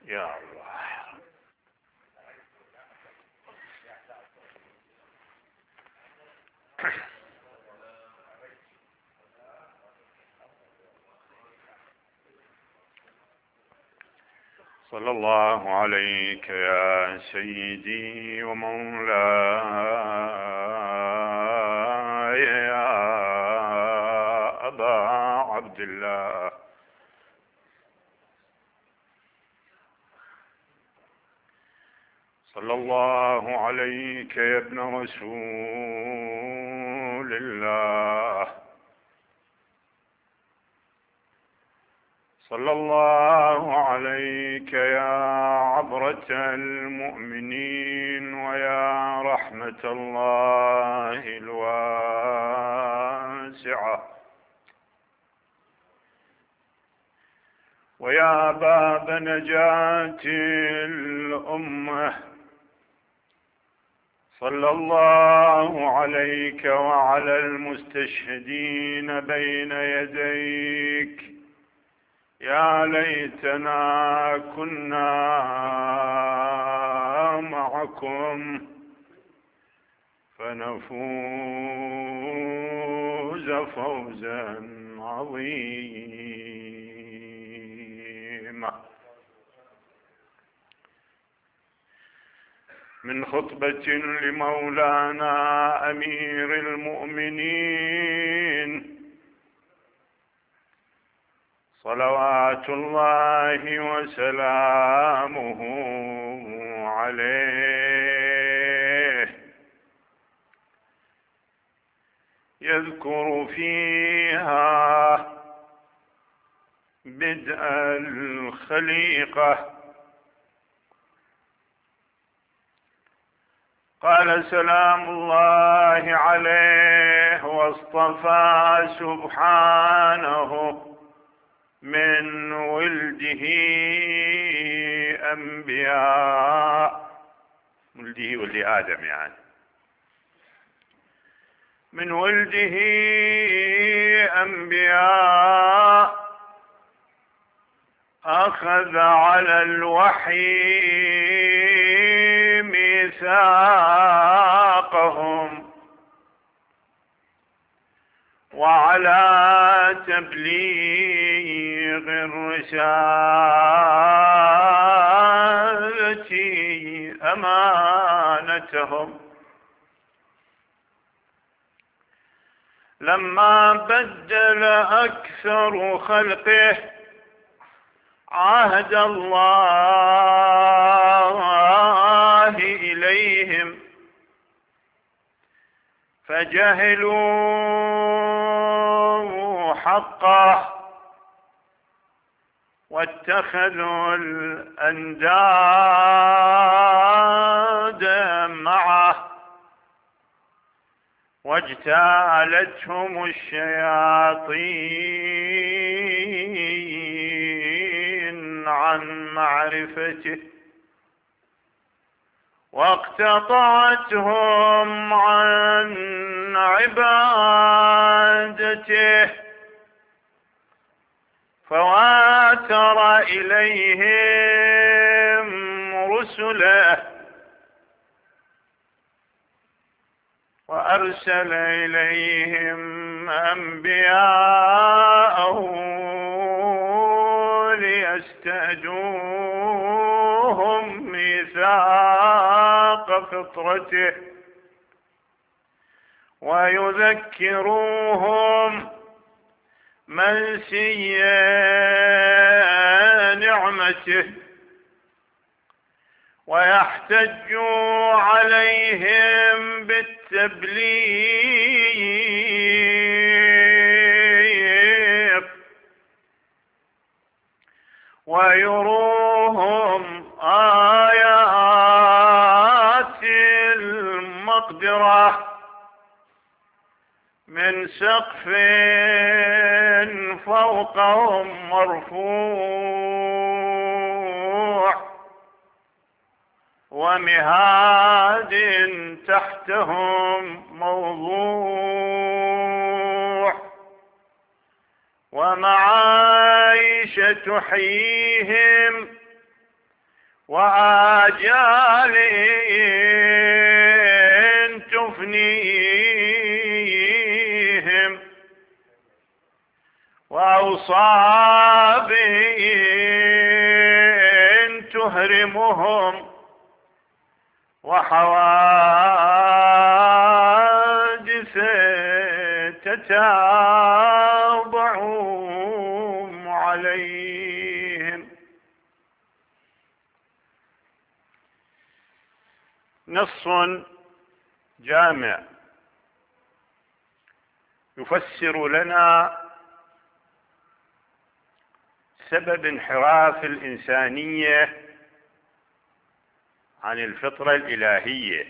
يا الله. صلى الله عليك يا سيدي ومولاي يا أبا عبد الله. صلى الله عليك يا ابن رسول الله. صلى الله عليك يا عبرة المؤمنين ويا رحمة الله الواسعة ويا باب نجاة الأمة. صلى الله عليك وعلى المستشهدين بين يديك. يا ليتنا كنا معكم فنفوز فوزا عظيما. من خطبة لمولانا أمير المؤمنين صلوات الله وسلامه عليه، يذكر فيها بدء الخليقة. قال سلام الله عليه واصطفى سبحانه من ولده أنبياء، ولده ولد آدم يعني، من ولده أنبياء أخذ على الوحي ميثاقهم وعلى تبليغ الرسالة أمانتهم. لما بدل أكثر خلقه عهد الله إليهم فجهلوا حقه واتخذوا الأنداد معه واجتالتهم الشياطين عن معرفته واقتطعتهم عن عبادته فواتر إليهم رسله وأرسل إليهم أنبياءه ليستأدوهم ميثاق فطرته ويذكروهم منسي نعمته ويحتجوا عليهم بالتبليغ ويروهم آيات المقدرة من سقف فوقهم مرفوع ومهاد تحتهم موضوع ومعايش تحييهم وآجال تفنيهم وأوصاب تهرمهم وحوادث تتابعهم عليهم. نص جامع يفسر لنا سبب انحراف الإنسانية عن الفطرة الإلهية،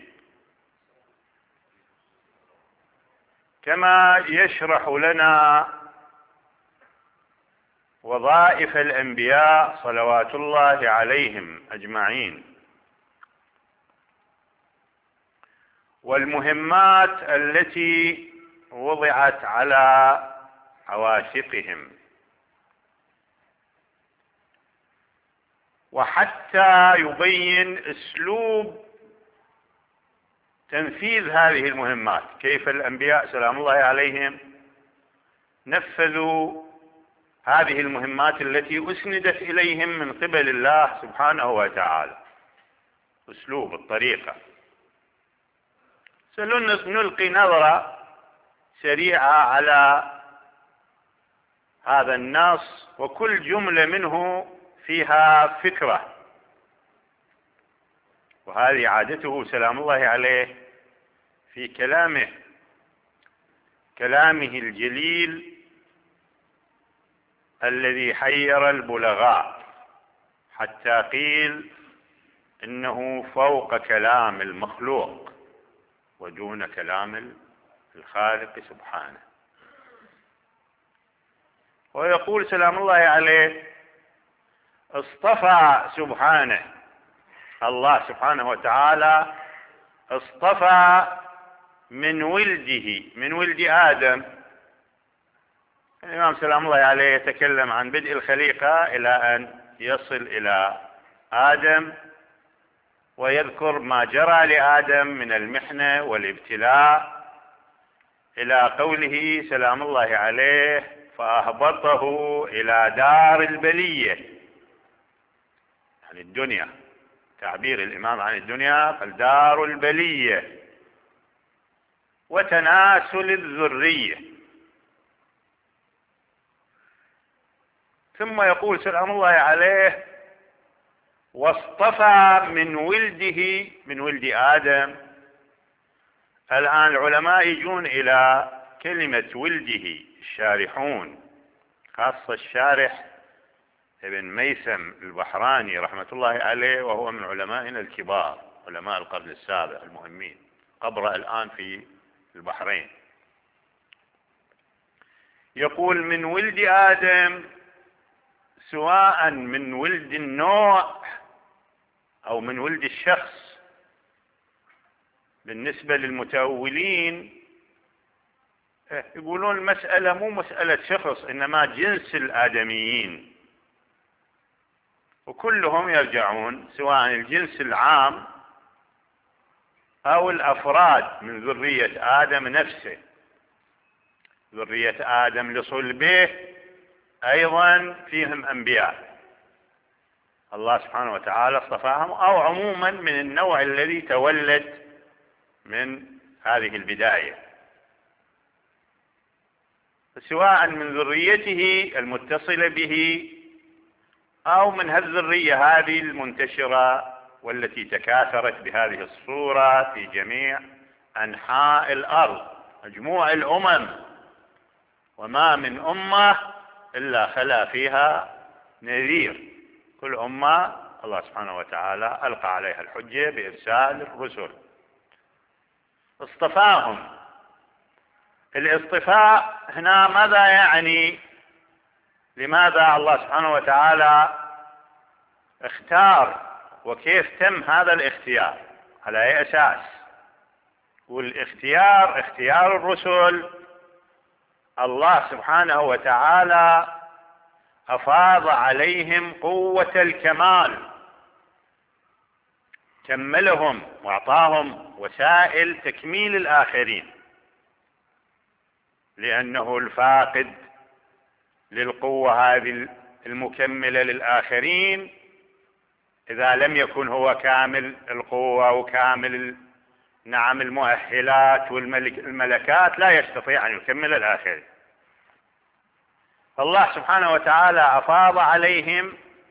كما يشرح لنا وظائف الأنبياء صلوات الله عليهم أجمعين والمهمات التي وضعت على عواتقهم، وحتى يبين أسلوب تنفيذ هذه المهمات، كيف الأنبياء سلام الله عليهم نفذوا هذه المهمات التي أسندت إليهم من قبل الله سبحانه وتعالى. أسلوب الطريقة سنلقي نظرة سريعة على هذا النص، وكل جملة منه فيها فكرة، وهذه عادته سلام الله عليه في كلامه الجليل الذي حير البلغاء حتى قيل إنه فوق كلام المخلوق ودون كلام الخالق سبحانه. ويقول سلام الله عليه اصطفى سبحانه، الله سبحانه وتعالى اصطفى من ولد آدم. الإمام سلام الله عليه يتكلم عن بدء الخليقة إلى أن يصل إلى آدم، ويذكر ما جرى لآدم من المحنة والابتلاء إلى قوله سلام الله عليه فأهبطه إلى دار البلية، يعني الدنيا، تعبير الإمام عن الدنيا فالدار البلية وتناسل الذرية. ثم يقول سلام الله عليه واصطفى من ولد آدم. الآن العلماء يجون إلى كلمة ولده، الشارحون، خاصة الشارح ابن ميسم البحراني رحمة الله عليه، وهو من علمائنا الكبار، علماء القرن السابع المهمين، قبره الآن في البحرين. يقول من ولد آدم، سواء من ولد النوع أو من ولد الشخص. بالنسبة للمتأولين يقولون المسألة مو مسألة شخص، إنما جنس الآدميين، وكلهم يرجعون سواء الجنس العام أو الأفراد من ذرية آدم نفسه، ذرية آدم لصلبه أيضا فيهم أنبياء الله سبحانه وتعالى اصطفاهم، أو عموما من النوع الذي تولد من هذه البداية، سواء من ذريته المتصلة به أو من هالذرية هذه المنتشرة والتي تكاثرت بهذه الصورة في جميع أنحاء الأرض، مجموع الأمم، وما من أمة إلا خلا فيها نذير. كل أمة الله سبحانه وتعالى ألقى عليها الحجة بإرسال الرسل، اصطفاهم. الاصطفاء هنا ماذا يعني؟ لماذا الله سبحانه وتعالى اختار، وكيف تم هذا الاختيار، على أي أساس؟ والاختيار اختيار الرسل، الله سبحانه وتعالى أفاض عليهم قوة الكمال كملهم وأعطاهم وسائل تكميل الآخرين، لأنه الفاقد للقوة هذه المكملة للآخرين إذا لم يكن هو كامل القوة وكامل المؤهلات والملكات لا يستطيع أن يكمل الآخرين. فالله سبحانه وتعالى أفاض عليهم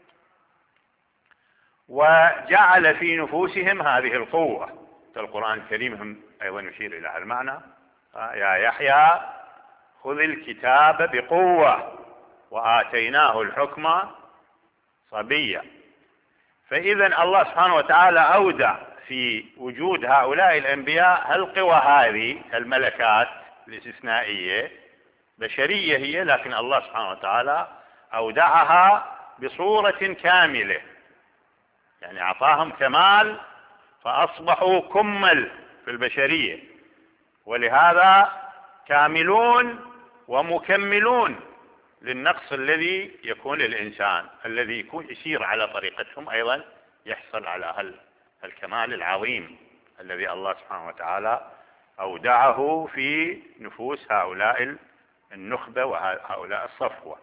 وجعل في نفوسهم هذه القوة. القرآن الكريم هم أيضا يشير إلى هذا المعنى: يا يحيى خذ الكتاب بقوة وآتيناه الحكم صبيا. فإذا الله سبحانه وتعالى أودع في وجود هؤلاء الأنبياء القوى هذه الملكات الاستثنائية بشرية هي، لكن الله سبحانه وتعالى أودعها بصورة كاملة، يعني أعطاهم كمال فأصبحوا كمل في البشرية، ولهذا كاملون ومكملون للنقص الذي يكون للإنسان، الذي يكون يسير على طريقتهم أيضا يحصل على الكمال العظيم الذي الله سبحانه وتعالى أودعه في نفوس هؤلاء النخبة وهؤلاء الصفوة.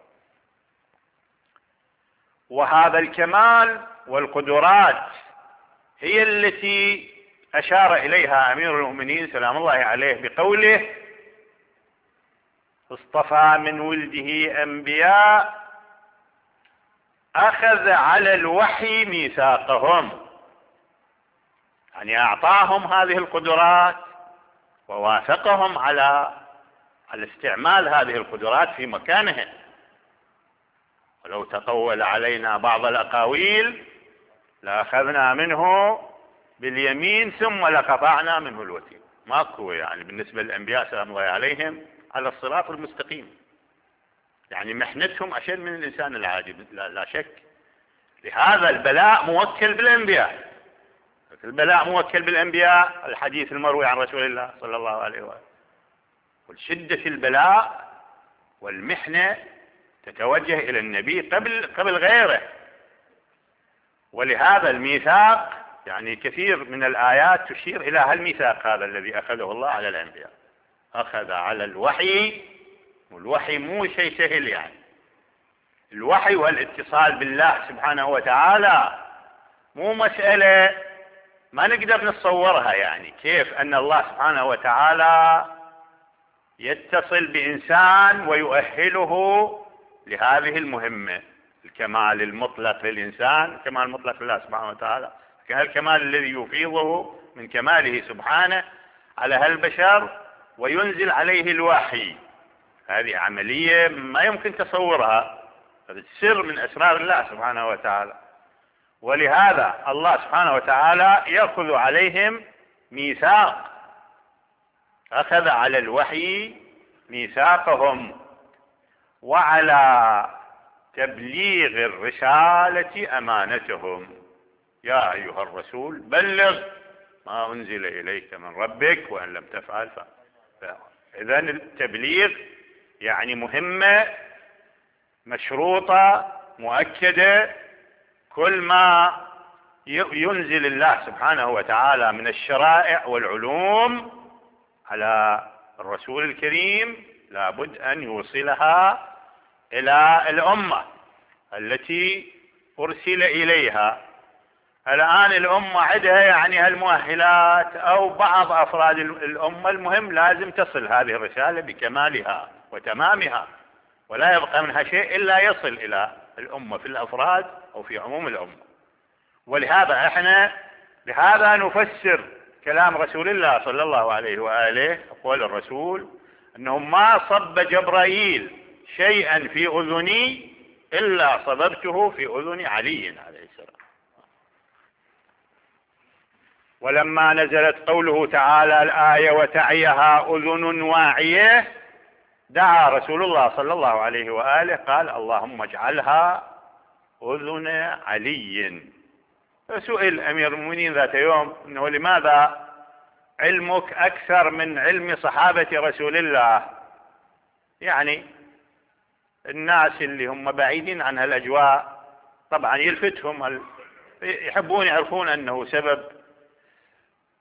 وهذا الكمال والقدرات هي التي أشار إليها أمير المؤمنين سلام الله عليه بقوله: اصطفى من ولده أنبياء أخذ على الوحي ميثاقهم، يعني أعطاهم هذه القدرات وواثقهم على استعمال هذه القدرات في مكانهم. ولو تقول علينا بعض الأقاويل لأخذنا منه باليمين ثم لقطعنا منه الوتين. ماكو يعني بالنسبة للأنبياء سلام الله عليهم على الصراط المستقيم، يعني محنتهم أشد من الإنسان العادي لا شك. لهذا البلاء موكل بالأنبياء، البلاء موكل بالأنبياء، الحديث المروي عن رسول الله صلى الله عليه وآله. وشدة البلاء والمحنة تتوجه إلى النبي قبل غيره. ولهذا الميثاق يعني كثير من الآيات تشير إلى هالميثاق هذا الذي أخذه الله على الأنبياء. أخذ على الوحي، والوحي مو شيء سهل، يعني الوحي والاتصال بالله سبحانه وتعالى مو مسألة ما نقدر نتصورها. يعني كيف أن الله سبحانه وتعالى يتصل بإنسان ويؤهله لهذه المهمة، الكمال المطلق للإنسان، الكمال المطلق لله سبحانه وتعالى، الكمال الذي يفيضه من كماله سبحانه على هالبشر وينزل عليه الوحي. هذه عملية ما يمكن تصورها، هذا سر من أسرار الله سبحانه وتعالى. ولهذا الله سبحانه وتعالى يأخذ عليهم ميثاق، أخذ على الوحي ميثاقهم وعلى تبليغ الرسالة أمانتهم. يا أيها الرسول بلغ ما أنزل إليك من ربك وإن لم تفعل إذن التبليغ يعني مهمة مشروطة مؤكدة. كل ما ينزل الله سبحانه وتعالى من الشرائع والعلوم على الرسول الكريم لابد أن يوصلها إلى الأمة التي أرسل إليها. الآن الأمة عندها يعني هالمؤهلات أو بعض أفراد الأمة، المهم لازم تصل هذه الرسالة بكمالها وتمامها، ولا يبقى منها شيء إلا يصل إلى الأمة في الأفراد أو في عموم الأمة. ولهذا احنا بهذا نفسر كلام رسول الله صلى الله عليه وآله، قول الرسول أنه ما صب جبرائيل شيئا في أذني إلا صببته في أذن علي عليه السلام. ولما نزلت قوله تعالى الآية وتعيها أذن واعية دعا رسول الله صلى الله عليه وآله قال اللهم اجعلها أذن علي. فسئل أمير المؤمنين ذات يوم أنه لماذا علمك أكثر من علم صحابة رسول الله؟ يعني الناس اللي هم بعيدين عن هالأجواء طبعا يلفتهم يحبون يعرفون أنه سبب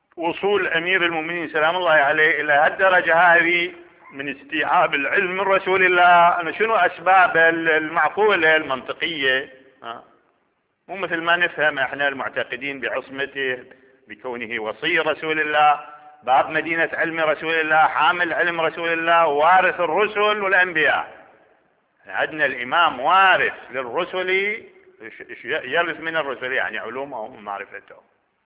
وصول أمير المؤمنين سلام الله عليه إلى هالدرجة هذه من استيعاب العلم من رسول الله، أنا شنو أسباب المعقولة المنطقية؟ مو مثل ما نفهم احنا المعتقدين بعصمته، بكونه وصي رسول الله، باب مدينة علم رسول الله، حامل علم رسول الله، وارث الرسل والأنبياء. عندنا الإمام وارث للرسل، يرث من الرسل يعني علومهم ومعرفتهم.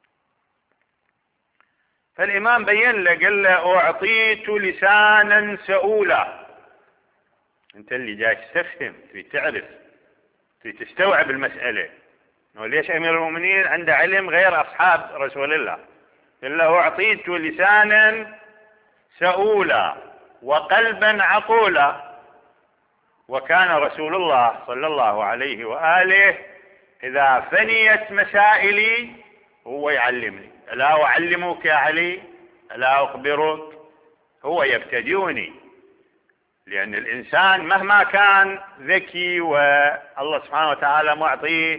فالإمام بين له، قال له أعطيت لسانا سؤولا. أنت اللي جاي تستفهم، تريد تعرف، تريد تستوعب المسألة، وليش أمير المؤمنين عنده علم غير أصحاب رسول الله. قال له أعطيت لسانا سؤولا وقلبا عقولا. وكان رسول الله صلى الله عليه وآله إذا فنيت مسائلي هو يعلمني. ألا أعلمك يا علي؟ ألا أخبرك؟ هو يبتدئني، لأن الإنسان مهما كان ذكي والله سبحانه وتعالى معطيه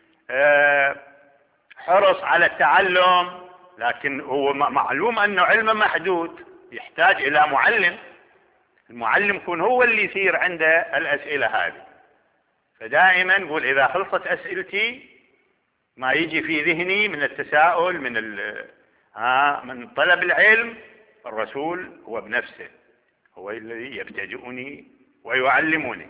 حرص على التعلم، لكن هو معلوم أنه علمه محدود، يحتاج إلى معلم. المعلم يكون هو اللي يثير عنده الأسئلة هذه. فدائما نقول إذا خلصت أسئلتي ما يجي في ذهني من التساؤل من طلب العلم، الرسول هو بنفسه هو الذي يبتدئني ويعلمني.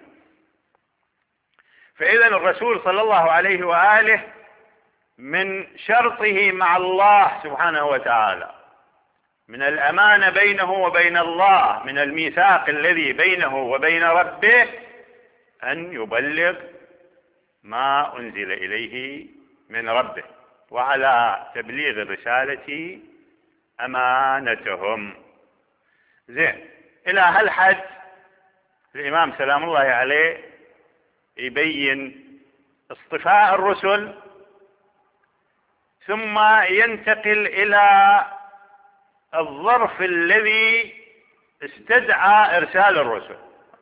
فإذا الرسول صلى الله عليه وآله من شرطه مع الله سبحانه وتعالى، من الأمانة بينه وبين الله، من الميثاق الذي بينه وبين ربه، أن يبلغ ما أنزل إليه من ربه، وعلى تبليغ الرسالة أمانتهم. زين، إلى هالحد الإمام سلام الله عليه يبين اصطفاء الرسل، ثم ينتقل إلى الظرف الذي استدعى إرسال الرسل.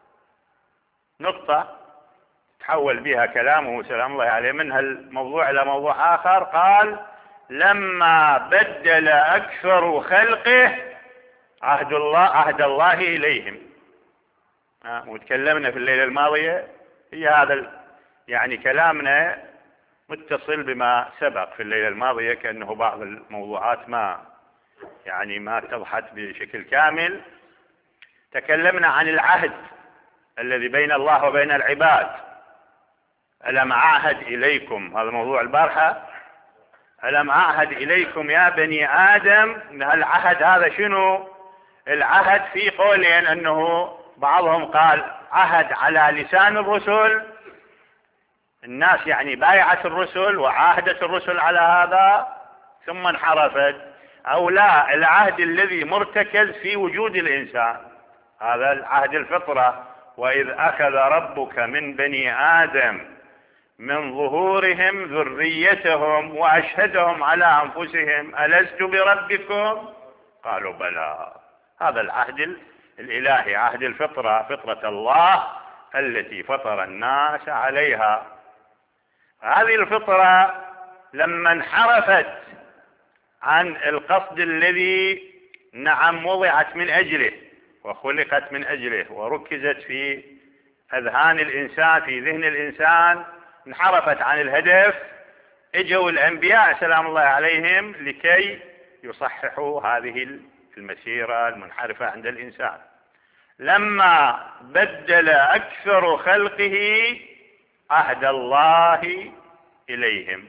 نقطة تحول بها كلامه سلام الله عليه من هالموضوع إلى موضوع آخر. قال لما بدل أكثر خلقه عهد الله إليهم. وتكلمنا في الليلة الماضية، هي هذا يعني كلامنا متصل بما سبق في الليلة الماضية، كأنه بعض الموضوعات ما اتضحت بشكل كامل. تكلمنا عن العهد الذي بين الله وبين العباد. ألم أعهد إليكم، هذا موضوع البارحة، ألم أعهد إليكم يا بني آدم. العهد هذا شنو؟ العهد في قولين، أنه بعضهم قال عهد على لسان الرسل، الناس بايعت الرسل وعاهدت الرسل على هذا ثم انحرفت، أو لا، العهد الذي مرتكز في وجود الإنسان، هذا العهد الفطرة. وإذ أخذ ربك من بني آدم من ظهورهم ذريتهم وأشهدهم على أنفسهم ألست بربكم قالوا بلى. هذا العهد الإلهي، عهد الفطرة، فطرة الله التي فطر الناس عليها. هذه الفطرة لما انحرفت عن القصد الذي وضعت من أجله وخلقت من أجله وركزت في أذهان الإنسان، في ذهن الإنسان، انحرفت عن الهدف. اجوا الأنبياء سلام الله عليهم لكي يصححوا هذه المسيرة المنحرفة عند الإنسان. لما بدل أكثر خلقه عهد الله إليهم.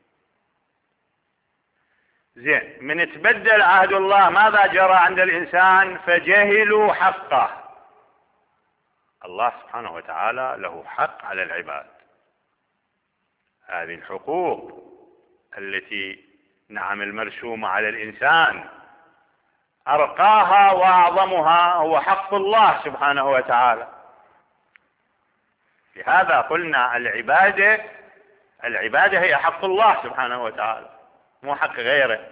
زين، من تبدل عهد الله ماذا جرى عند الإنسان؟ فجهلوا حقه. الله سبحانه وتعالى له حق على العباد. هذه الحقوق التي المرسومة على الإنسان، أرقاها وأعظمها هو حق الله سبحانه وتعالى. لهذا قلنا العبادة هي حق الله سبحانه وتعالى، مو حق غيره،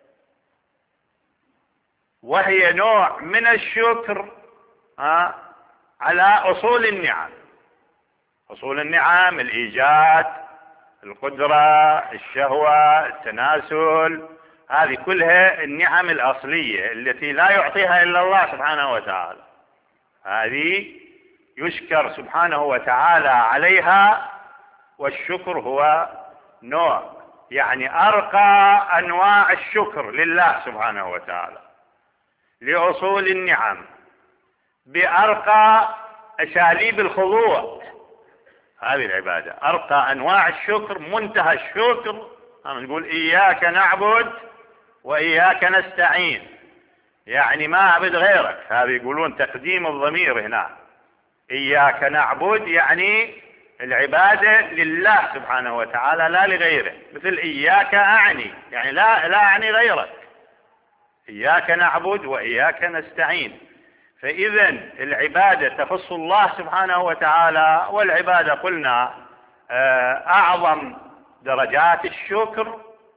وهي نوع من الشكر على أصول النعم. أصول النعم الإيجاد، القدرة، الشهوة، التناسل، هذه كلها النعم الأصلية التي لا يعطيها إلا الله سبحانه وتعالى، هذه يشكر سبحانه وتعالى عليها، والشكر هو نوع يعني أرقى أنواع الشكر لله سبحانه وتعالى لأصول النعم بأرقى أساليب الخضوع. هذه العبادة أرقى أنواع الشكر، منتهى الشكر. نقول إياك نعبد وإياك نستعين، يعني ما أعبد غيرك. هذا يقولون تقديم الضمير هنا، إياك نعبد يعني العبادة لله سبحانه وتعالى لا لغيره، مثل إياك أعني يعني لا أعني غيرك، إياك نعبد وإياك نستعين. فإذا العبادة تخص الله سبحانه وتعالى، والعبادة قلنا أعظم درجات الشكر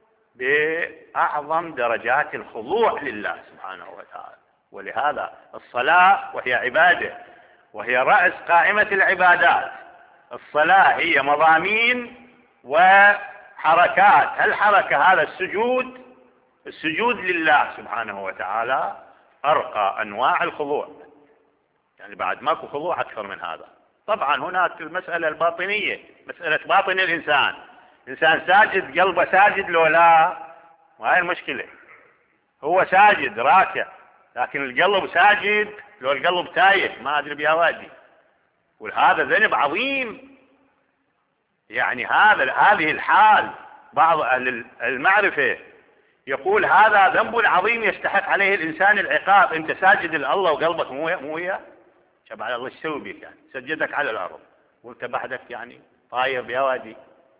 بأعظم درجات الخضوع لله سبحانه وتعالى. ولهذا الصلاة وهي عبادة، وهي رأس قائمة العبادات. الصلاة هي مضامين وحركات. الحركة هذا السجود لله سبحانه وتعالى أرقى أنواع الخضوع، يعني بعد ماكو خضوع أكثر من هذا. طبعا هناك المسألة الباطنية، مسألة باطن الإنسان، إنسان ساجد قلبه ساجد لو لا، وهي المشكلة، هو ساجد راكع لكن القلب ساجد، لو القلب تايه ما أدري بيا وادي، وهذا ذنب عظيم. يعني هذه الحال بعض أهل المعرفة يقول هذا ذنب عظيم يستحق عليه الإنسان العقاب. أنت ساجد لله وقلبك مو وياه، شبع الله ايش يسوي بك؟ يعني سجدك على الأرض وانت بعدك يعني طاير بيا وادي.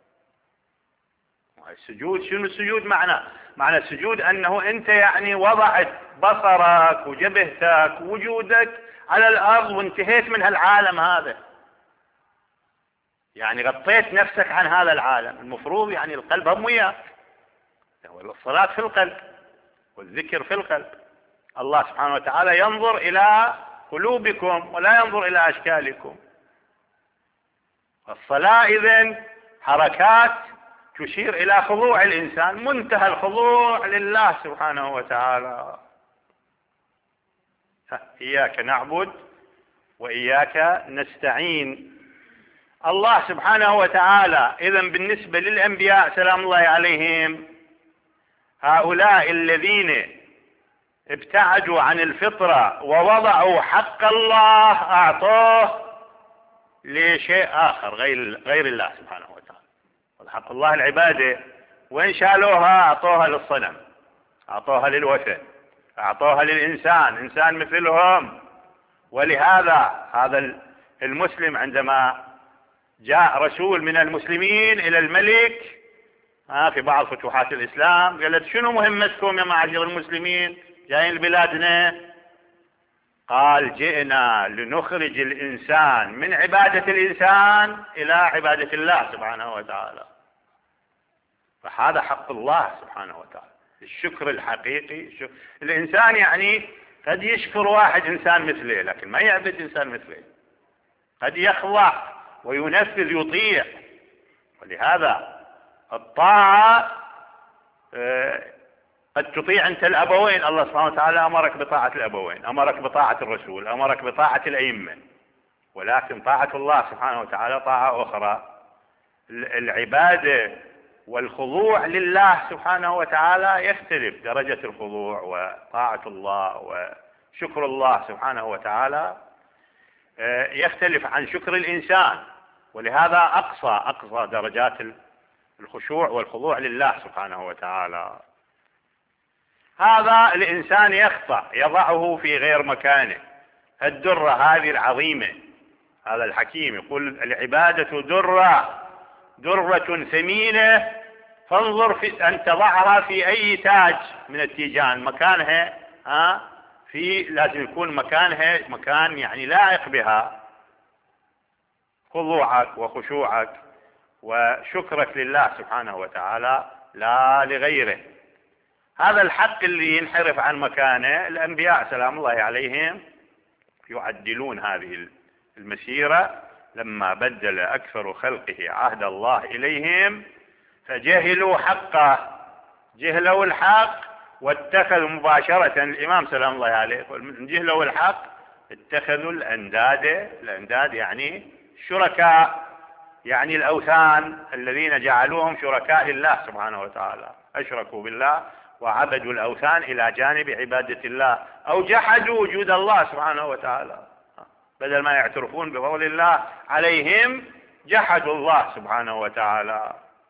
السجود شنو السجود؟ معنى السجود أنه أنت يعني وضعت بصرك وجبهتك ووجودك على الأرض وانتهيت من هالعالم هذا، يعني غطيت نفسك عن هذا العالم. المفروض يعني القلب هم وياك، الصلاة في القلب والذكر في القلب. الله سبحانه وتعالى ينظر إلى قلوبكم ولا ينظر إلى أشكالكم. الصلاة إذن حركات تشير إلى خضوع الإنسان، منتهى الخضوع لله سبحانه وتعالى. إياك نعبد وإياك نستعين. الله سبحانه وتعالى إذن بالنسبة للأنبياء سلام الله عليهم، هؤلاء الذين ابتعدوا عن الفطرة ووضعوا حق الله أعطوه لشيء آخر غير الله سبحانه وتعالى. حق الله العبادة، وإن شالوها أعطوها للصنم، أعطوها للوثن، أعطوها للإنسان، إنسان مثلهم. ولهذا هذا المسلم عندما جاء رسول من المسلمين إلى الملك في بعض فتوحات الإسلام قالت شنو مهمتكم يا معاشر المسلمين جايين لبلادنا؟ قال جئنا لنخرج الإنسان من عبادة الإنسان إلى عبادة الله سبحانه وتعالى. فهذا حق الله سبحانه وتعالى، الشكر الحقيقي. الإنسان يعني قد يشكر واحد إنسان مثله لكن ما يعبد إنسان مثله، قد يخضع وينفذ يطيع. ولهذا الطاعة قد تطيع أنت الأبوين، الله سبحانه وتعالى أمرك بطاعة الأبوين، أمرك بطاعة الرسول، أمرك بطاعة الأئمة، ولكن طاعة الله سبحانه وتعالى طاعة أخرى. العبادة والخضوع لله سبحانه وتعالى يختلف، درجة الخضوع وطاعة الله وشكر الله سبحانه وتعالى يختلف عن شكر الإنسان. ولهذا أقصى درجات الخشوع والخضوع لله سبحانه وتعالى. هذا الإنسان يخطأ يضعه في غير مكانه. الدرة هذه العظيمة، هذا الحكيم يقول العبادة درة ثمينة، فانظر في أن تضعها في أي تاج من التيجان، مكانها لازم يكون مكانها مكان يعني لائق بها. خضوعك وخشوعك وشكرك لله سبحانه وتعالى لا لغيره. هذا الحق اللي ينحرف عن مكانه الأنبياء سلام الله عليهم يعدلون هذه المسيرة لما بدل أكثر خلقه عهد الله إليهم فجهلوا حقه جهلوا الحق واتخذوا مباشرة. الإمام سلام الله عليه من جهلوا الحق اتخذوا الأنداد يعني شركاء، يعني الأوثان الذين جعلوهم شركاء لله سبحانه وتعالى، أشركوا بالله وعبدوا الأوثان إلى جانب عبادة الله، أو جحدوا وجود الله سبحانه وتعالى، بدل ما يعترفون بفضل الله عليهم جحدوا الله سبحانه وتعالى.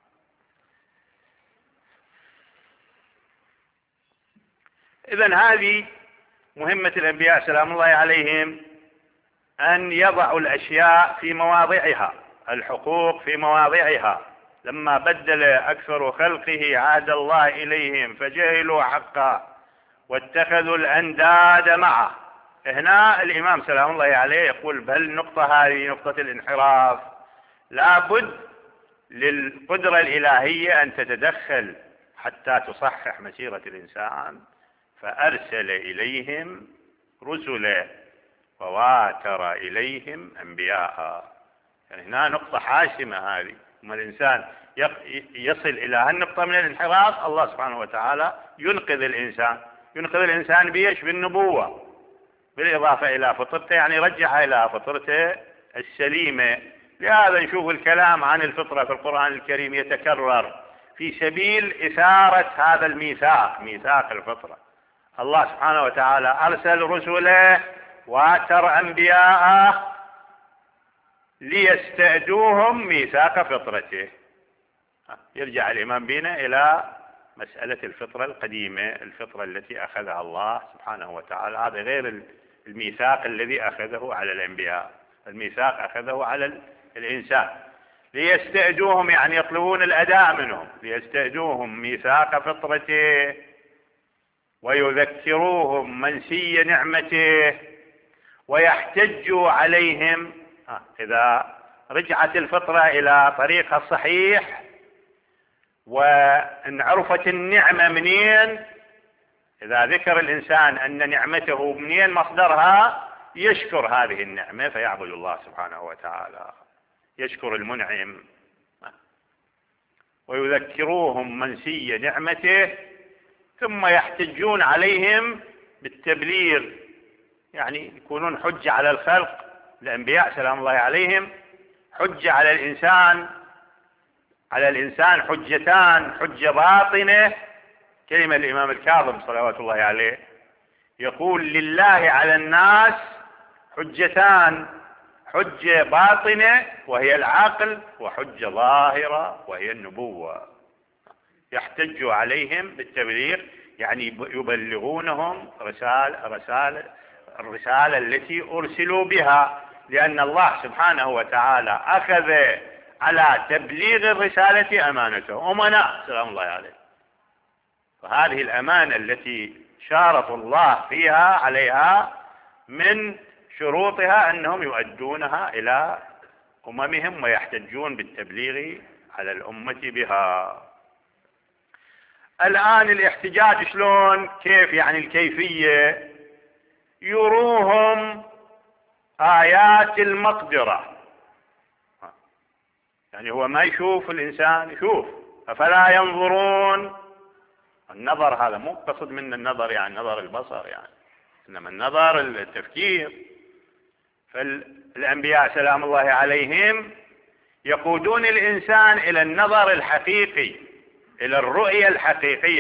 إذن هذه مهمة الأنبياء سلام الله عليهم، أن يضعوا الأشياء في مواضعها، الحقوق في مواضعها. لما بدل أكثر خلقه عهد الله إليهم فجهلوا حقا واتخذوا الأنداد معه. هنا الإمام سلام الله عليه يقول بل النقطة هذه نقطة الانحراف، لابد للقدرة الإلهية أن تتدخل حتى تصحح مسيرة الإنسان، فأرسل إليهم رسله وواتر إليهم أنبياء. يعني هنا نقطة حاسمة هذه، ثم الإنسان يصل إلى هالنقطة من الانحراف، الله سبحانه وتعالى ينقذ الإنسان بيش؟ بالنبوة، بالإضافة إلى فطرته، يعني رجعها إلى فطرته السليمة. لهذا نشوف الكلام عن الفطرة في القرآن الكريم يتكرر في سبيل إثارة هذا الميثاق، ميثاق الفطرة. الله سبحانه وتعالى أرسل رسله واتر أنبياءه ليستأدوهم ميثاق فطرته. يرجع الإمام بنا إلى مسألة الفطرة القديمة، الفطرة التي أخذها الله سبحانه وتعالى. هذا غير الميثاق الذي أخذه على الأنبياء، الميثاق أخذه على الإنسان. ليستأدوهم يعني يطلبون الأداء منهم، ليستأدوهم ميثاق فطرته ويذكروهم منسي نعمته ويحتجوا عليهم. إذا رجعت الفطرة إلى طريقها الصحيح وإن عرفت النعمة منين، إذا ذكر الإنسان أن نعمته منين مصدرها، يشكر هذه النعمة فيعبد الله سبحانه وتعالى، يشكر المنعم. ويذكروهم منسي نعمته ثم يحتجون عليهم بالتبليغ، يعني يكونون حجة على الخلق. الأنبياء سلام الله عليهم حجة على الإنسان حجتان، حجة باطنة. كلمة الإمام الكاظم صلوات الله عليه يقول لله على الناس حجتان، حجة باطنة وهي العقل، وحجة ظاهرة وهي النبوة. يحتج عليهم بالتبليغ، يعني يبلغونهم الرسالة التي أرسلوا بها، لأن الله سبحانه وتعالى أخذ على تبليغ الرسالة أمانته، أمناء سلام الله عليه. فهذه الأمانة التي شارط الله فيها عليها من شروطها أنهم يؤدونها إلى أممهم ويحتجون بالتبليغ على الأمة بها. الآن الاحتجاج شلون؟ كيف؟ يعني الكيفية يروهم آيات المقدرة، يعني هو ما يشوف الإنسان، يشوف. أفلا ينظرون، النظر هذا مو قصد من النظر يعني نظر البصر يعني، إنما النظر التفكير. فالأنبياء سلام الله عليهم يقودون الإنسان إلى النظر الحقيقي، إلى الرؤية الحقيقية.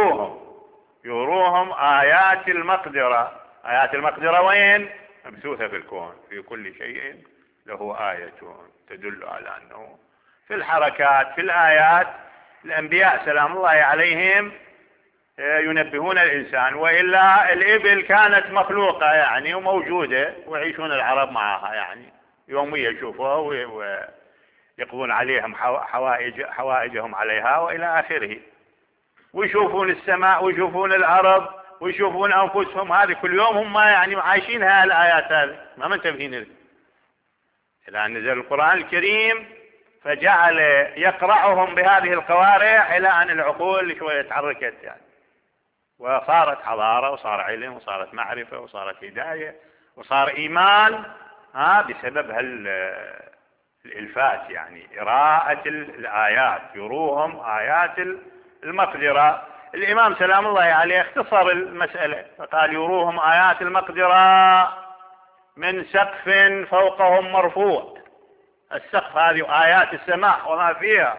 يروهم آيات المقدرة. آيات المقدرة وين؟ مبثوثة في الكون، في كل شيء له آية تدل على أنه في الحركات، في الآيات. الأنبياء سلام الله عليهم ينبهون الإنسان، وإلا الإبل كانت مخلوقة يعني وموجودة ويعيشون العرب معها، يعني يوميا يشوفوها ويقضون عليهم حوائجهم عليها وإلى آخره. ويشوفون السماء ويشوفون الأرض ويشوفون أنفسهم، هذه كل يوم هم يعني عايشين هذه الآيات، هذه ما منتبهين إلى أن نزل القرآن الكريم فجعل يقرعهم بهذه القوارع إلى أن العقول شوية تحركت يعني، وصارت حضارة وصار علم وصارت معرفة وصارت هداية وصار إيمان بسبب الإلفات، يعني قراءة الآيات. يروهم آيات المقدرة. والإمام سلام الله عليه اختصر المسألة فقال يروهم آيات المقدرة من سقف فوقهم مرفوع. السقف هذه آيات السماء وما فيها،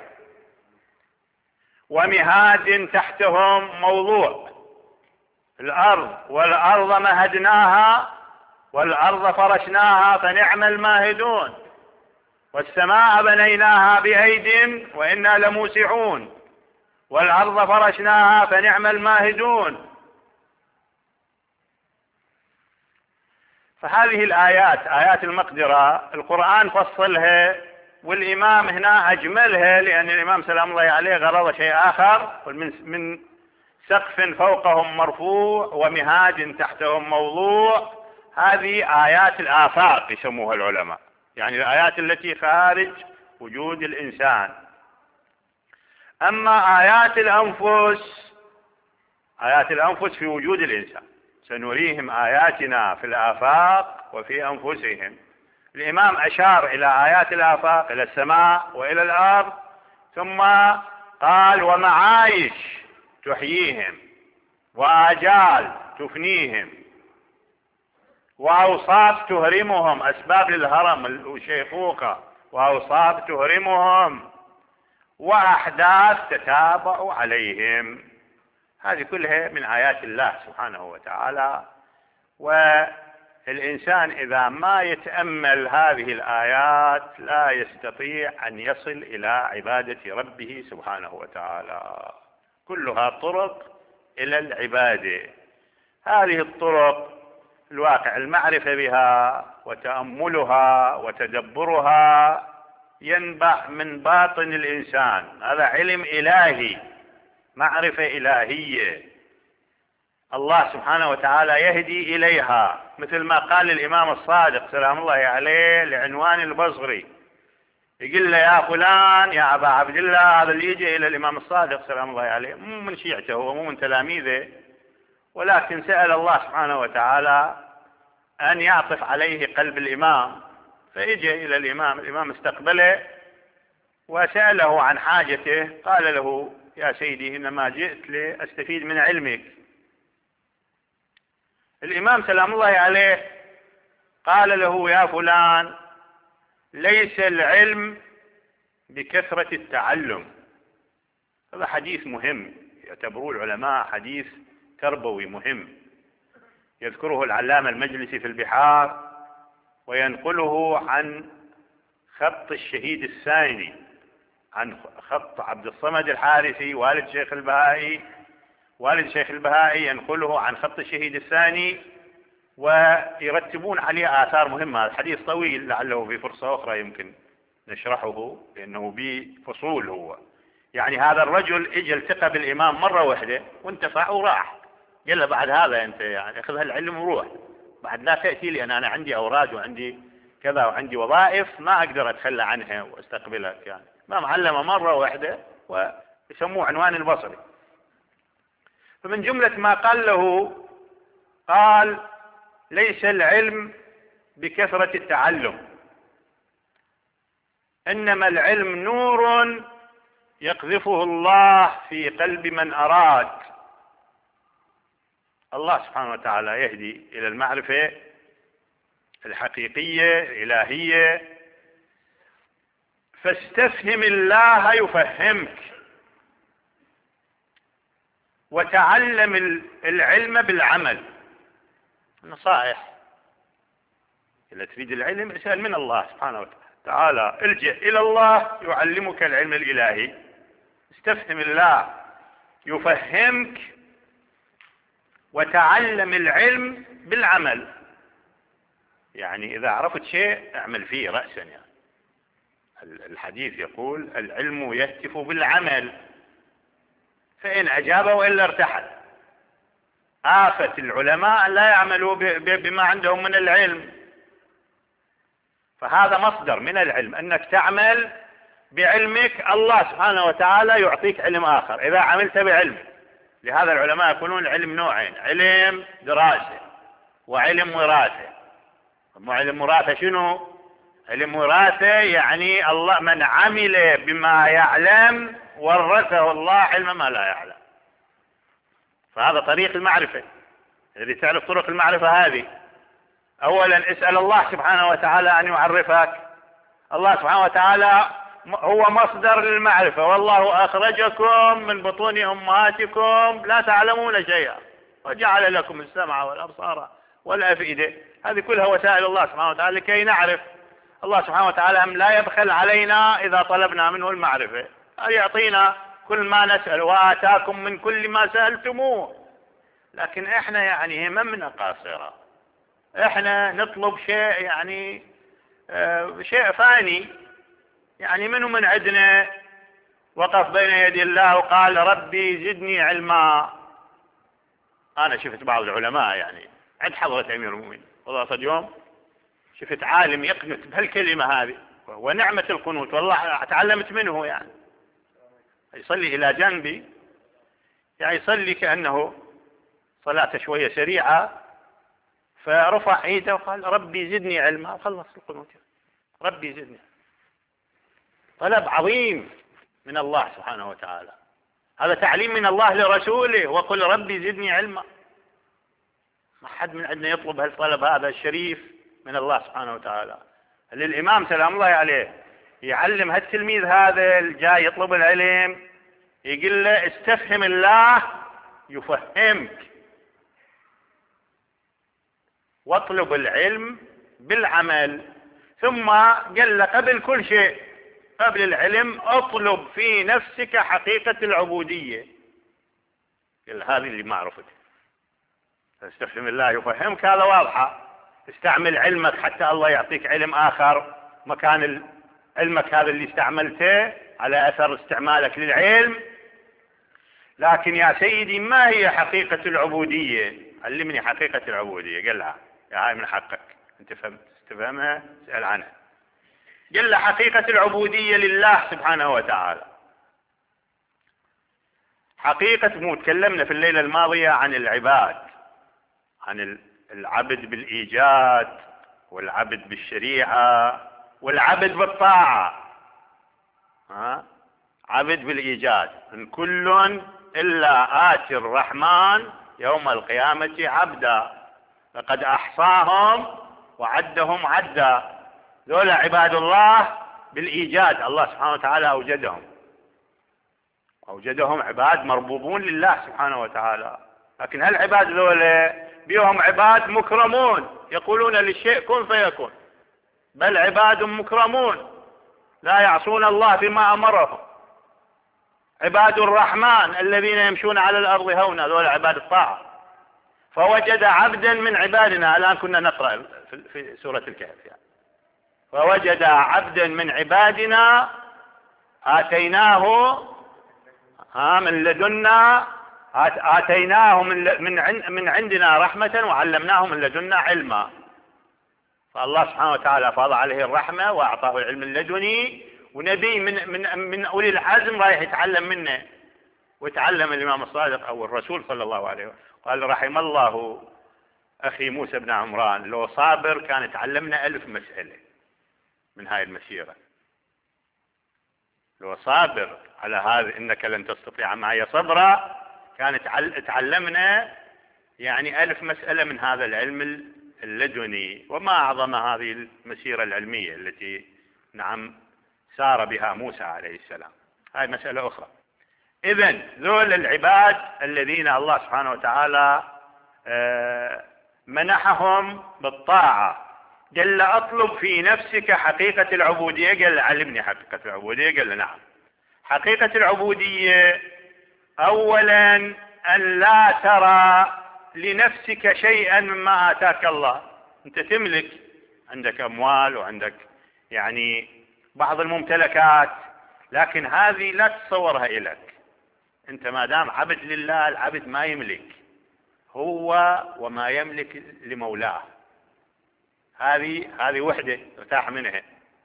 ومهاد تحتهم موضوع الأرض، والأرض مهدناها والأرض فرشناها فنعم الماهدون، والسماء بنيناها بأيد وإنا لموسعون، والأرض فرشناها فنعم الماهدون. فهذه الآيات آيات المقدرة القرآن فصلها، والإمام هنا أجملها، لأن الإمام سلام الله عليه غرض شيء آخر من سقف فوقهم مرفوع ومهاد تحتهم موضوع. هذه آيات الآفاق يسموها العلماء، يعني الآيات التي خارج وجود الإنسان. أما آيات الأنفس في وجود الإنسان، سنريهم آياتنا في الآفاق وفي أنفسهم. الإمام أشار إلى آيات الآفاق إلى السماء وإلى الأرض، ثم قال ومعايش تحييهم، وآجال تفنيهم، وأوصاف تهرمهم، أسباب للهرم والشيخوخة، وأوصاف تهرمهم، وأحداث تتابع عليهم. هذه كلها من آيات الله سبحانه وتعالى. والإنسان إذا ما يتأمل هذه الآيات لا يستطيع أن يصل إلى عبادة ربه سبحانه وتعالى. كلها طرق إلى العبادة. هذه الطرق الواقع المعرفة بها وتأملها وتدبرها ينبع من باطن الإنسان. هذا علم إلهي، معرفة إلهية، الله سبحانه وتعالى يهدي إليها، مثل ما قال الإمام الصادق سلام الله عليه لعنوان البصري، يقول له يا فلان يا أبا عبد الله. هذا اللي يجي إلى الإمام الصادق سلام الله عليه مو من شيعته ومو من تلاميذه، ولكن سأل الله سبحانه وتعالى أن يعطف عليه قلب الإمام، فإجى إلى الإمام استقبله وسأله عن حاجته. قال له يا سيدي إنما جئت لأستفيد من علمك. الإمام سلام الله عليه قال له يا فلان ليس العلم بكثرة التعلم. هذا حديث مهم يعتبروه العلماء حديث تربوي مهم، يذكره العلامة المجلسي في البحار، وينقله عن خط الشهيد الثاني، عن خط عبد الصمد الحارثي والد شيخ البهائي ينقله عن خط الشهيد الثاني، ويرتبون عليه آثار مهمة. الحديث طويل، لعله في فرصة أخرى يمكن نشرحه لأنه بفصول. هو يعني هذا الرجل اجى التقى بالإمام مرة واحدة وانتفع وراح، قال بعد هذا أنت يعني أخذ هالعلم وروح، بعد لا تأتي لي أنا عندي أوراد وعندي كذا وعندي وظائف ما أقدر أتخلى عنها وأستقبلك. يعني ما معلمة مرة واحدة، ويسموه عنوان البصري. فمن جملة ما قال له قال ليس العلم بكثرة التعلم، إنما العلم نور يقذفه الله في قلب من أراد. الله سبحانه وتعالى يهدي إلى المعرفة الحقيقية الإلهية. فاستفهم الله يفهمك، وتعلم العلم بالعمل. نصائح إذا تريد العلم اسأل من الله سبحانه وتعالى، الجأ إلى الله يعلمك العلم الإلهي. استفهم الله يفهمك، وتعلم العلم بالعمل. يعني إذا عرفت شيء اعمل فيه رأسا. يعني الحديث يقول العلم يهتف بالعمل، فإن أجاب وإلا ارتحل. آفة العلماء لا يعملوا بما عندهم من العلم، فهذا مصدر من العلم أنك تعمل بعلمك. الله سبحانه وتعالى يعطيك علم آخر إذا عملت بعلمك. لهذا العلماء يقولون العلم نوعين: علم دراسة وعلم وراثة. علم وراثة شنو؟ علم وراثة يعني الله من عمل بما يعلم ورثه الله علم ما لا يعلم. فهذا طريق المعرفة. الذي تعرف طرق المعرفة هذه، أولا اسأل الله سبحانه وتعالى أن يعرفك. الله سبحانه وتعالى هو مصدر للمعرفة، والله أخرجكم من بطون أمهاتكم لا تعلمون شيئا وجعل لكم السمع والأبصار والأفئدة. هذه كلها وسائل الله سبحانه وتعالى لكي نعرف. الله سبحانه وتعالى لا يبخل علينا إذا طلبنا منه المعرفة، أن يعطينا كل ما نسأل، وآتاكم من كل ما سألتموه. لكن احنا يعني هممنا قاصرة، احنا نطلب شيء يعني شيء فاني. يعني منو من عندنا وقف بين يدي الله وقال ربي زدني علما؟ انا شفت بعض العلماء يعني عند حضرة امير المؤمنين وضعت اليوم، شفت عالم يقنت بهالكلمة هذه، ونعمة القنوت والله تعلمت منه. يعني يصلي الى جنبي، يعني يصلي كأنه صلاة شوية سريعة، فرفع ايده وقال ربي زدني علما، وخلص القنوت. ربي زدني. طلب عظيم من الله سبحانه وتعالى، هذا تعليم من الله لرسوله، وقل ربي زدني علما. ما حد من عندنا يطلب هالطلب هذا الشريف من الله سبحانه وتعالى. للإمام سلام الله عليه يعلم هالتلميذ هذا الجاي يطلب العلم، يقول له استفهم الله يفهمك، واطلب العلم بالعمل. ثم قال له قبل كل شيء، قبل العلم اطلب في نفسك حقيقة العبودية. قال هذه اللي ما عرفته. استفهم الله يفهمك هذا واضحة. استعمل علمك حتى الله يعطيك علم آخر مكان علمك هذا اللي استعملته على أثر استعمالك للعلم. لكن يا سيدي ما هي حقيقة العبودية؟ علمني حقيقة العبودية. قال لها يا هاي من حقك انت تفهمها، اسأل عنها. قال له حقيقة العبودية لله سبحانه وتعالى. حقيقة تكلمنا في الليلة الماضية عن العباد، عن العبد بالإيجاد والعبد بالشريعة والعبد بالطاعة. عبد بالإيجاد، إن كل إلا آتي الرحمن يوم القيامة عبدا لقد أحصاهم وعدهم عدا. ذولا عباد الله بالإيجاد، الله سبحانه وتعالى أوجدهم عباد مربوبون لله سبحانه وتعالى. لكن هالعباد ذولا بيهم عباد مكرمون، يقولون للشيء كن فيكون، بل عباد مكرمون لا يعصون الله بما أمرهم. عباد الرحمن الذين يمشون على الأرض هونا، ذولا عباد الطاعة. فوجد عبدا من عبادنا، الآن كنا نقرأ في سورة الكهف يعني. فوجد عبدا من عبادنا آتيناه من لدنا، آتيناه من عندنا رحمة وعلمناه من لدنا علما. فالله سبحانه وتعالى فاض عليه الرحمة وأعطاه العلم اللدني، ونبي من أولي العزم رايح يتعلم منه. وتعلم الإمام الصادق أو الرسول صلى الله عليه وسلم قال رحم الله أخي موسى بن عمران، لو صابر كان تعلمنا 1000 مسألة من هاي المسيرة. لو صابر على هذا إنك لن تستطيع معي صبرا، كان تعلمنا يعني 1000 مسألة من هذا العلم اللدني. وما أعظم هذه المسيرة العلمية التي نعم سار بها موسى عليه السلام. هاي مسألة أخرى. إذن ذول العباد الذين الله سبحانه وتعالى منحهم بالطاعة. قال له أطلب في نفسك حقيقة العبودية. قال له علمني حقيقة العبودية. قال له نعم. حقيقة العبودية أولا أن لا ترى لنفسك شيئا مما آتاك الله. أنت تملك، عندك أموال وعندك يعني بعض الممتلكات، لكن هذه لا تتصورها إليك. أنت ما دام عبد لله، العبد ما يملك، هو وما يملك لمولاه. هذه وحدة ارتاح منها.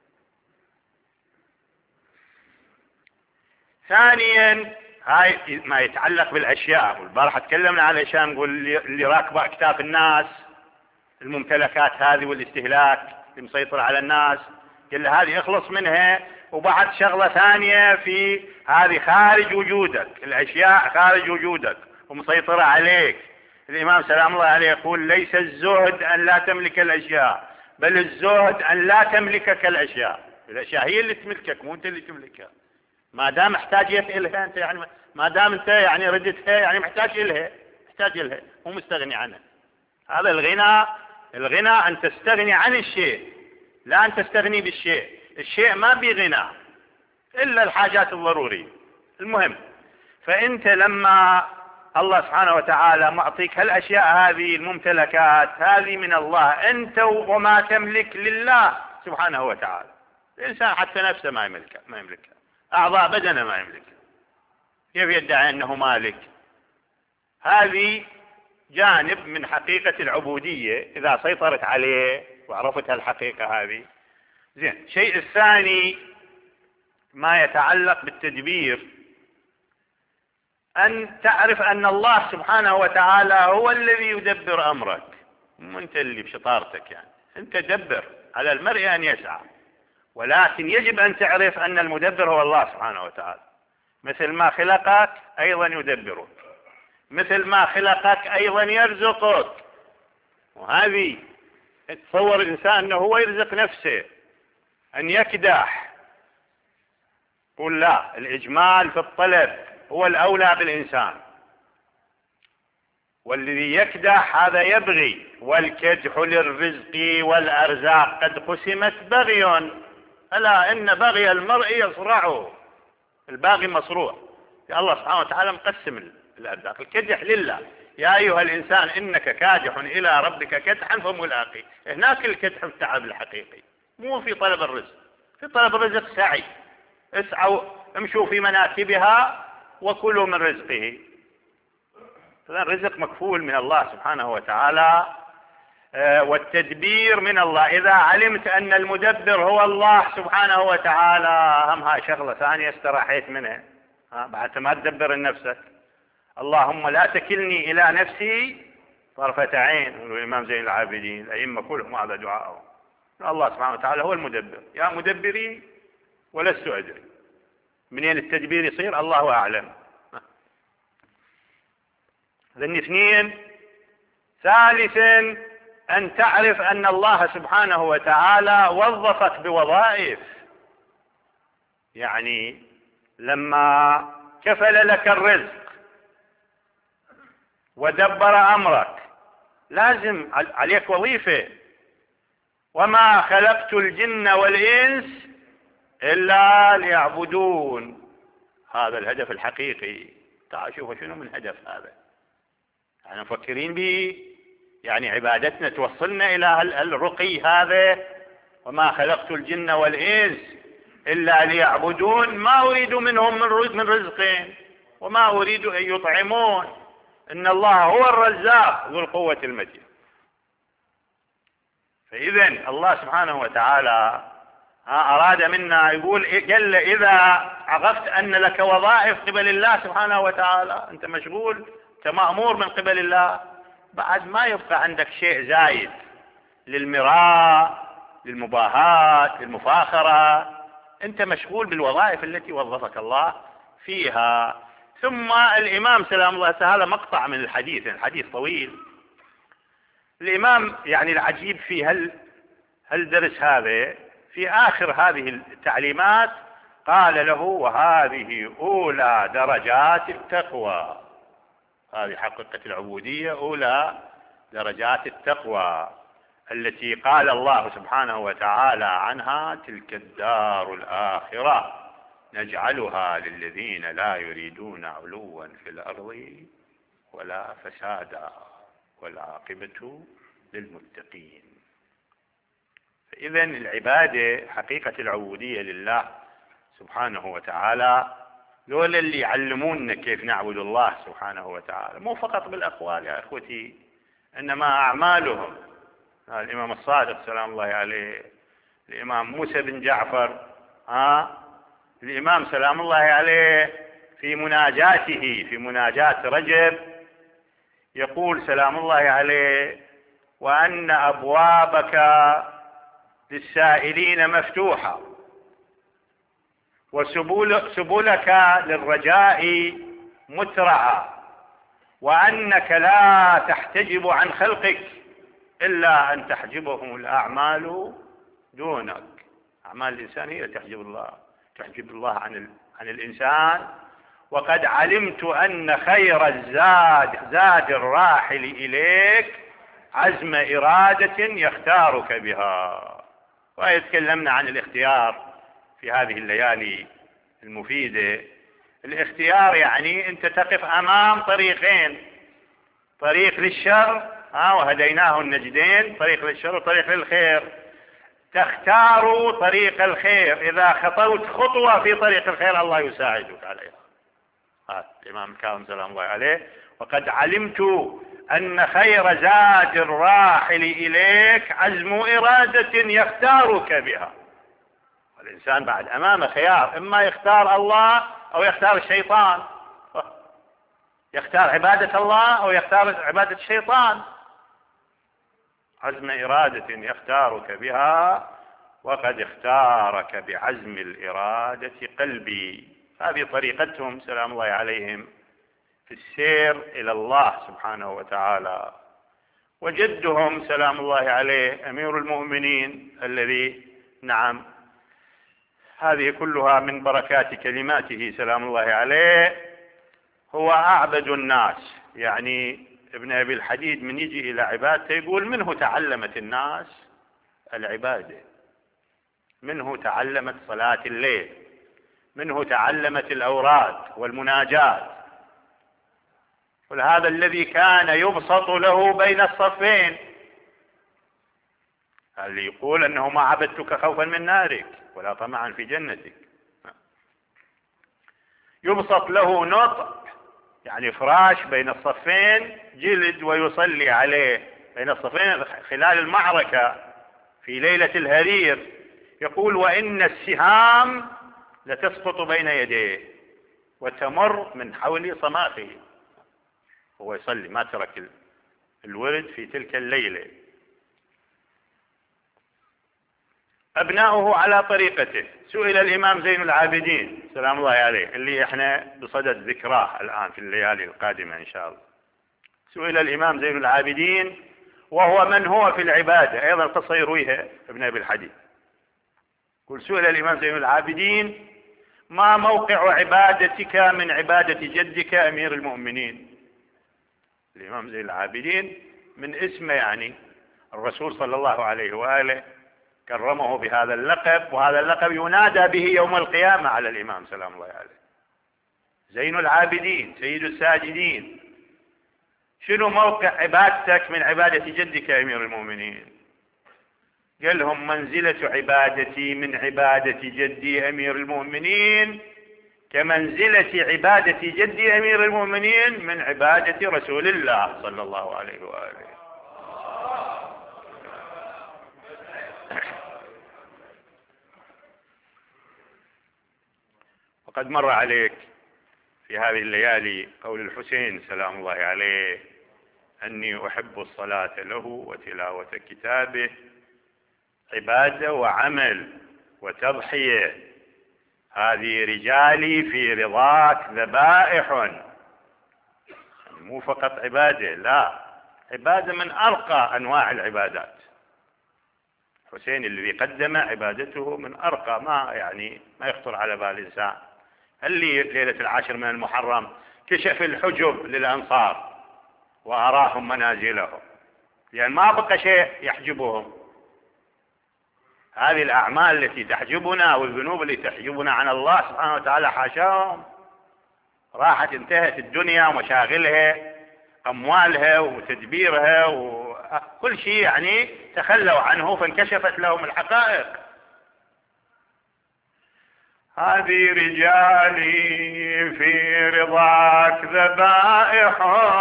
ثانيا هاي ما يتعلق بالأشياء، والبارحة تكلمنا عن الأشياء، نقول اللي راكبة أكتاف الناس، الممتلكات هذه والاستهلاك اللي مسيطر على الناس، قال هذه اخلص منها. وبعد شغلة ثانية في هذه خارج وجودك، الأشياء خارج وجودك، ومسيطرة عليك. الإمام سلام الله عليه يقول ليس الزهد أن لا تملك الأشياء، بل الزهد أن لا تملكك الأشياء. الأشياء هي اللي تملكك، مو أنت اللي تملكها. ما دام احتاجيت إلها أنت، يعني ما دام أنت يعني ردتها، يعني محتاج إلها، مو مستغني عنها. هذا الغنى. الغنى أن تستغني عن الشيء، لا أن تستغني بالشيء. الشيء ما بغنى إلا الحاجات الضرورية. المهم، فأنت لما الله سبحانه وتعالى معطيك هالأشياء هذه، الممتلكات هذه من الله، أنت وما تملك لله سبحانه وتعالى. الإنسان حتى نفسه ما يملكها، أعضاء بدنه ما يملكها، كيف يدعي أنه مالك؟ هذه جانب من حقيقة العبودية إذا سيطرت عليه وعرفت الحقيقة هذه. زين. الشيء الثاني ما يتعلق بالتدبير، أن تعرف أن الله سبحانه وتعالى هو الذي يدبر أمرك، مو أنت اللي بشطارتك. يعني أنت دبر، على المرء أن يسعى، ولكن يجب أن تعرف أن المدبر هو الله سبحانه وتعالى. مثل ما خلقك أيضا يدبرك، مثل ما خلقك أيضا يرزقك. وهذه تصور الإنسان أنه هو يرزق نفسه، أن يكدح. قل لا، الإجمال في الطلب هو الأولى بالإنسان، والذي يكدح هذا يبغي. والكدح للرزق والأرزاق قد قسمت بغي، ألا إن بغي المرء يصرعه. الباغي مصروع، الله سبحانه وتعالى مقسم الأرزاق. الكدح لله، يا أيها الإنسان إنك كادح إلى ربك كدحا فملاقيه. هناك الكدح والتعب الحقيقي، مو في طلب الرزق. في طلب الرزق سعي، اسعوا امشوا في مناكبها وكلوا من رزقه. الرزق مكفول من الله سبحانه وتعالى، والتدبير من الله. إذا علمت أن المدبر هو الله سبحانه وتعالى، أهمها شغلة ثانية استراحيت منها، بعد ما تدبر لنفسك. اللهم لا تكلني إلى نفسي طرفة عين، والإمام زين العابدين، الأئمة كلهم هذا دعاءهم. الله سبحانه وتعالى هو المدبر. يا مدبري ولست أدري. منين التدبير يصير؟ الله أعلم. ذن اثنين. ثالثا، أن تعرف أن الله سبحانه وتعالى وظفك بوظائف. يعني لما كفل لك الرزق ودبر أمرك، لازم عليك وظيفة. وما خلقت الجن والإنس إلا ليعبدون. هذا الهدف الحقيقي. تعال شوفوا شنو من هدف هذا، يعني مفكرين به، يعني عبادتنا توصلنا إلى الرقي هذا. وما خلقت الجن والإنس إلا ليعبدون ما أريد منهم من رزق وما أريد أن يطعمون، إن الله هو الرزاق ذو القوة المتين. فإذا الله سبحانه وتعالى أراد منا، يقول جل إذا عرفت أن لك وظائف قبل الله سبحانه وتعالى، أنت مشغول، أنت مأمور من قبل الله، بعد ما يبقى عندك شيء زايد للمراء، للمباهاة، للمفاخرة. أنت مشغول بالوظائف التي وظفك الله فيها. ثم الإمام سلام الله تعالى مقطع من الحديث، الحديث طويل. الإمام يعني العجيب في هالدرس هذا، في آخر هذه التعليمات قال له: وهذه أولى درجات التقوى. هذه حقيقة العبودية، أولى درجات التقوى التي قال الله سبحانه وتعالى عنها: تلك الدار الآخرة نجعلها للذين لا يريدون علوا في الأرض ولا فسادا والعاقبة للمتقين. فإذا العبادة، حقيقة العبودية لله سبحانه وتعالى، دول اللي يعلموننا كيف نعبد الله سبحانه وتعالى، مو فقط بالأقوال يا أخوتي، إنما أعمالهم. الإمام الصادق سلام الله عليه، الإمام موسى بن جعفر، الإمام سلام الله عليه في مناجاته، في مناجاة رجب، يقول سلام الله عليه: وأن أبوابك للسائلين مفتوحة، وسبلك للرجاء مترعة، وأنك لا تحتجب عن خلقك إلا أن تحجبهم الأعمال دونك. أعمال الإنسان هي تحجب الله عن الإنسان. وقد علمت أن خير زاد الراحل إليك عزم إرادة يختارك بها. ويتكلمنا عن الاختيار في هذه الليالي المفيدة. الاختيار يعني أنت تقف أمام طريقين، طريق للشر وهديناه النجدين، طريق للشر وطريق للخير. تختار طريق الخير. إذا خطوت خطوة في طريق الخير الله يساعدك عليها. الإمام الكاظم سلام الله عليه: وقد علمت أن خير زاد الراحل إليك عزم إرادة يختارك بها. الإنسان بعد أمامه خيار، إما يختار الله أو يختار الشيطان، يختار عبادة الله أو يختار عبادة الشيطان. عزم إرادة يختارك بها وقد اختارك بعزم الإرادة قلبي. هذه طريقتهم سلام الله عليهم في السير إلى الله سبحانه وتعالى. وجدهم سلام الله عليه أمير المؤمنين الذي هذه كلها من بركات كلماته سلام الله عليه، هو أعبد الناس. يعني ابن أبي الحديد من يجي إلى عبادته يقول: منه تعلمت الناس العبادة، منه تعلمت صلاة الليل، منه تعلمت الأوراد والمناجات. ولهذا الذي كان يبسط له بين الصفين، اللي يقول أنه ما عبدتك خوفا من نارك ولا طمعا في جنتك، يبسط له نطق يعني فراش بين الصفين جلد ويصلي عليه بين الصفين خلال المعركة في ليلة الهرير. يقول: وإن السهام لتسقط بين يديه وتمر من حول صماخه. هو يصلي، ما ترك الورد في تلك الليلة. أبناؤه على طريقته. سئل الإمام زين العابدين سلام الله عليه، اللي احنا بصدد ذكراه الآن في الليالي القادمة إن شاء الله. سئل الإمام زين العابدين وهو من هو في العبادة، أيضا قصة يرويها ابن أبي الحديد. قل: سئل الإمام زين العابدين: ما موقع عبادتك من عبادة جدك أمير المؤمنين؟ الإمام زين العابدين من اسمه يعني الرسول صلى الله عليه وآله كرمه بهذا اللقب، وهذا اللقب ينادى به يوم القيامة على الإمام سلام الله عليه. زين العابدين سيد الساجدين. شنو موقع عبادتك من عبادة جدك أمير المؤمنين؟ قال لهم: منزلة عبادتي من عبادة جدي أمير المؤمنين كمنزلة عبادة جدي أمير المؤمنين من عبادة رسول الله صلى الله عليه وآله. وقد مر عليك في هذه الليالي قول الحسين سلام الله عليه: أني أحب الصلاة له وتلاوة كتابه عبادة وعمل وتضحية، هذه رجالي في رضاك ذبائح. يعني مو فقط عبادة، لا، عبادة من أرقى أنواع العبادات. حسين الذي قدم عبادته من أرقى ما يخطر على بال الإنسان. اللي ليلة العاشر من المحرم كشف الحجب للأنصار وأراهم منازلهم، لأن ما بقى شيء يحجبهم. هذه الأعمال التي تحجبنا والذنوب التي تحجبنا عن الله سبحانه وتعالى حاشاهم، راحت انتهت الدنيا ومشاغلها، أموالها وتدبيرها وكل شيء تخلوا عنه، فانكشفت لهم الحقائق. هذه رجالي في رضاك ذبائح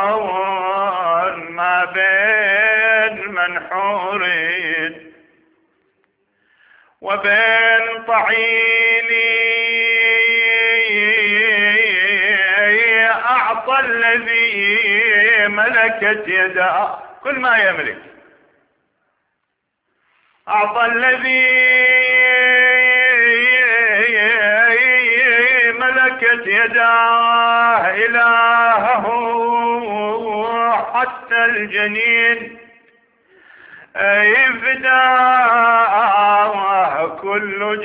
ما بين منحور وبين طعيني، أعطى الذي ملكت يده كل ما يملك، أعطى الذي ملكت يداه إلهه حتى الجنين، أي فداه كل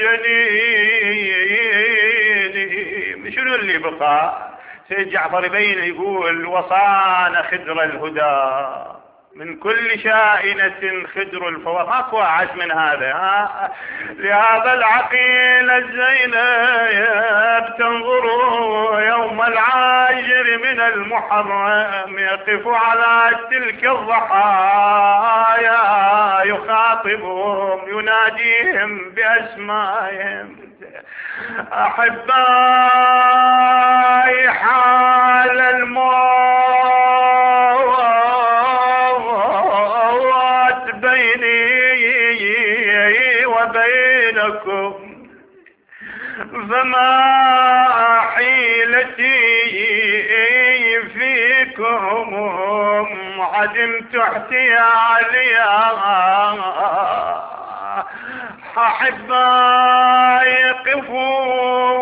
جنين. شنو اللي بقى؟ سيد جعفر يبين يقول وصان خدر الهدى من كل شائنة خدر الفوار. ماكو أعز من هذا. لهذا العقيل الزينب تنظر يوم العاشر من المحرم يقف على تلك الضحايا يخاطبهم يناديهم بأسمائهم. أحبائي حال الموت بيني وبينكم، فما حيلتي فيكم عدمت احتياليا. أحبائي قفوا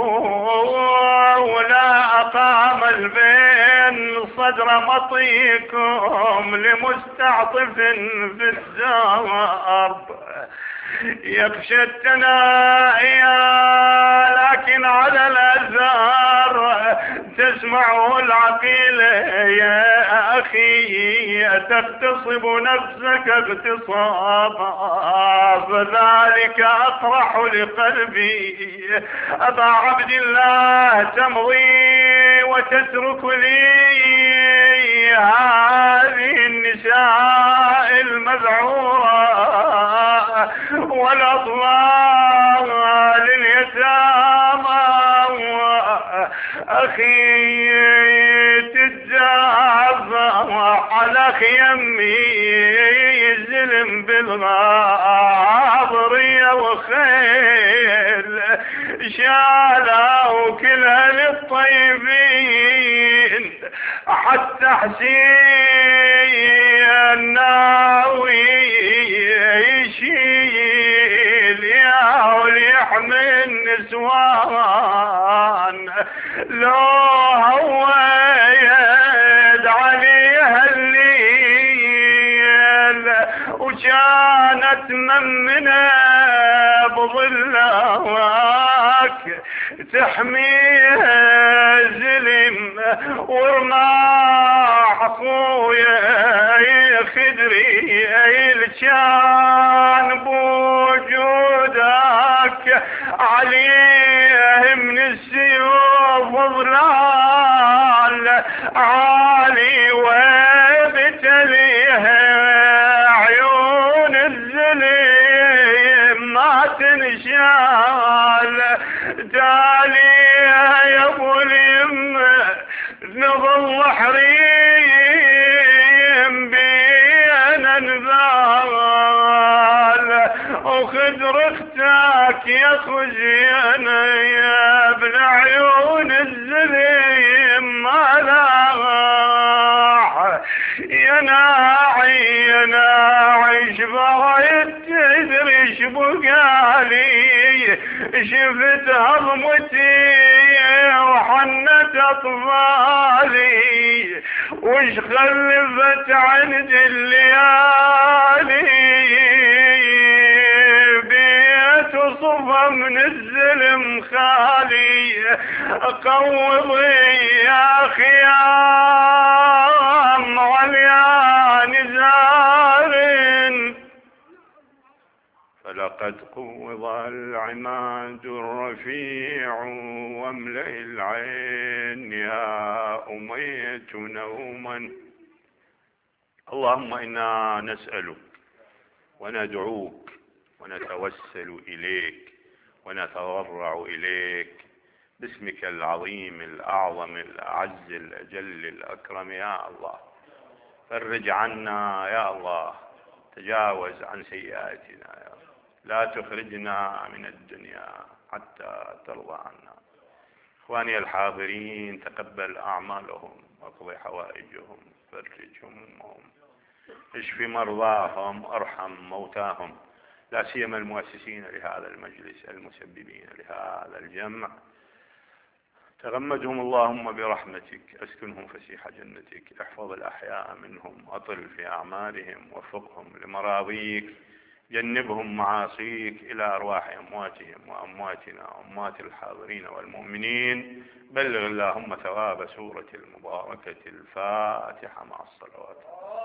ولا أقام البين صدر مطيكم لمستعطف في الدرب يخشى التنائيا، لكن على الأثار تسمعه العقيل يا أخي تغتصب نفسك اغتصابا، فذلك أطرح لقلبي. أبا عبد الله تمضي وتترك لي هذه النساء المذعورة والأطفال اليتامى، أخي تتجافى على خيمي يزلم بالغابرية وخيل شالوا كلها للطيبين حتى حسين ناوي يشيل يا وليحمي النسوان، لو هويد عليها الليل وكانت ممنة بظلك تحميها زلم ورماح اخويا خدري كان بوجودك عليه من السيوف ظلال عالي وبتليها عيون الزليم ما تنشال تاليها يا ابو اليمه نظل حريم بين انذال وخدر اختك يا خزينه يا ابن عيون الزليم ما لاح يا ناعي يا ناعي شبغيت تدري شبقالي شفت هضمتي وحنت اطفالي وش خلفت عند الليالي بيت صفى من الزلم خالي قوضي يا خيام عليان زار فلقد قوض العماد الرفيع واملئ العين يا أمية نوما. اللهم إنا نسألك وندعوك ونتوسل إليك ونتضرع إليك باسمك العظيم الأعظم الأعز الأجل الأكرم يا الله. فرج عنا يا الله، تجاوز عن سيئاتنا يا الله، لا تخرجنا من الدنيا حتى ترضى عنا. إخواني الحاضرين تقبل أعمالهم واقض حوائجهم فرج همهم اشف مرضاهم ارحم موتاهم، لا سيما المؤسسين لهذا المجلس المسببين لهذا الجمع. تغمدهم اللهم برحمتك، اسكنهم فسيح جنتك، احفظ الأحياء منهم، أطل في أعمالهم، وفقهم لمراضيك، جنبهم معاصيك، إلى أرواح أمواتهم وأمواتنا وأموات الحاضرين والمؤمنين. بلغ اللهم ثواب سورة المباركة الفاتحة مع الصلوات.